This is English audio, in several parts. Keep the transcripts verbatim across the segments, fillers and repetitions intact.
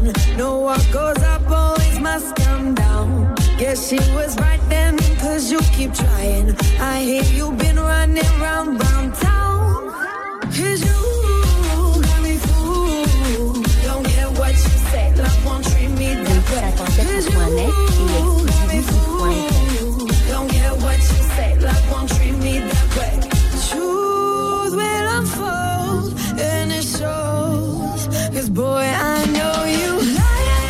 down. No, what goes up always must come down. Guess she was right then, cause you keep trying. I hear you been running round, round town. Cause you got me fooled. Don't get what you say, love won't treat me that way. Cause you got me fooled. Don't get what you say, love won't treat me that way. Truth will unfold and it shows. Cause boy, I know you lie.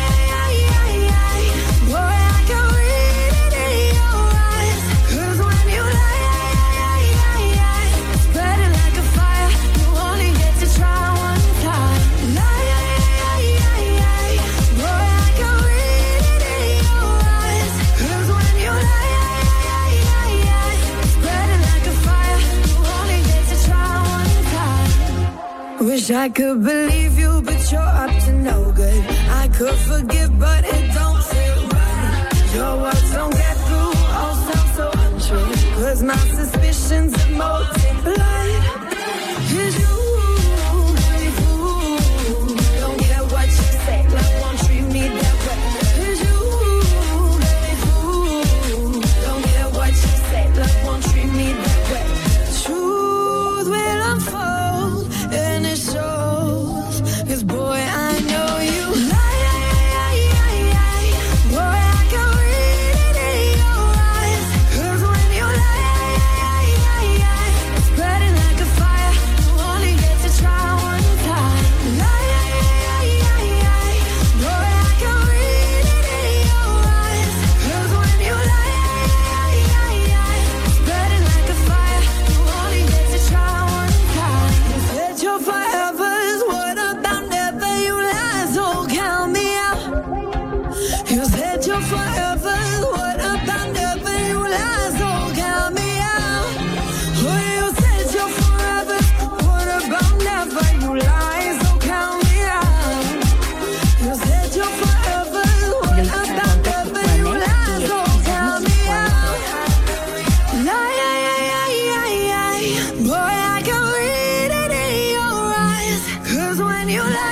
Wish I could believe you, but you're up to no good. I could forgive, but it don't feel right. Your words don't get through, all sound so untrue. Cause my suspicions are multiplied. Cause you got me fooled. Don't get what you say, love won't treat me that way. Cause you got me fooled. Don't get what you say, love won't treat me that way. Truth will unfold and it shows. Cause boy, I know you lie. Boy, I can read it in your eyes. Cause when you lie, it's spreading like a fire. You only get to try one time. Lie. Boy, I can read it in your eyes. Cause when you lie, it's spreading like a fire. You only get to try one time. You said you're forever is what about never. You lie, so count me out. You said you're forever is what about never. You lie, so count me out. Oh, you said you're forever, what about never. You lie, so count me out. You said you're forever is what about never. You lie, so count me out. Lie, boy, I can read it in your eyes. Cause when you lie,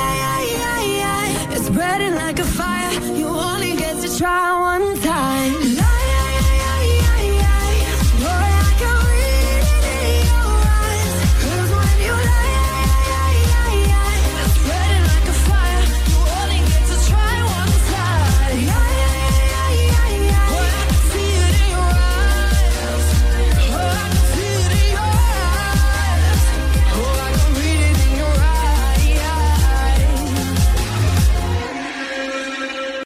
it's spreading like a fire. You only get to try one time.